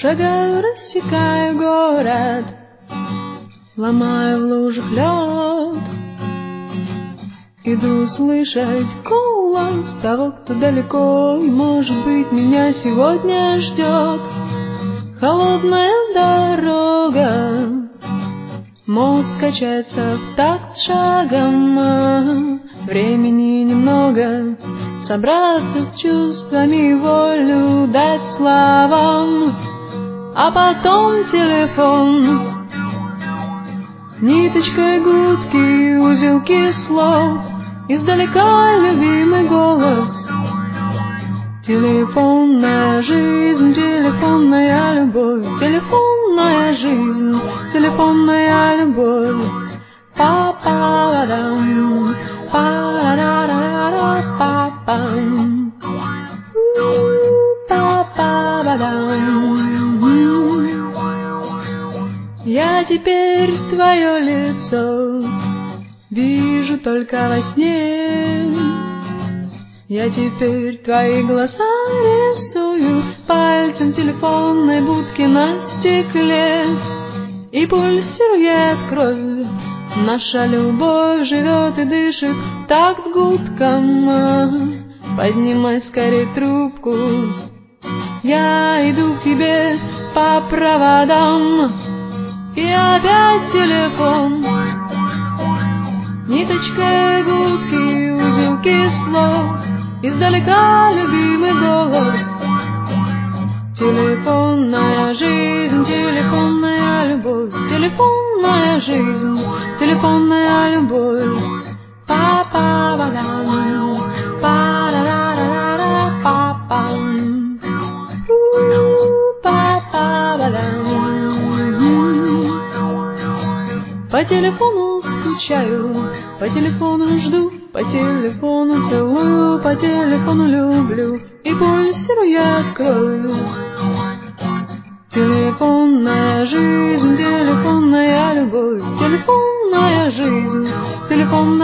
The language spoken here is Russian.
Шагаю, рассекаю город, ломаю в лужах лед. Иду слышать голос того, кто далеко, и, может быть, меня сегодня ждет. Холодная дорога, мост качается в такт шагом. Времени немного собраться с чувствами и волю дать словам. А потом телефон, ниточкой гудки, узелки слов, издалека любимый голос. Телефонная жизнь, телефонная любовь, телефонная жизнь, телефонная любовь. Па-па-ла-дам, па-ра-ра-ра-ра-па-пам, па-па-ба-дам. Я теперь твое лицо вижу только во сне. Я теперь твои глаза рисую пальцем в телефонной будке на стекле. И пульсирует кровь, наша любовь живет и дышит в такт гудкам. Поднимай скорее трубку, я иду к тебе по проводам. И опять телефон, ниточкой гудки, узелки слов, издалека любимый голос. Телефонная жизнь, телефонная любовь, телефонная жизнь, телефонная любовь. Па-па-ба-дам, па-ра-ра-ра-ра-па-пам, па-па-ба-дам. По телефону скучаю, по телефону жду, по телефону целую, по телефону люблю, и пульсирует кровь. Телефонная жизнь, телефонная любовь, телефонная жизнь, телефонная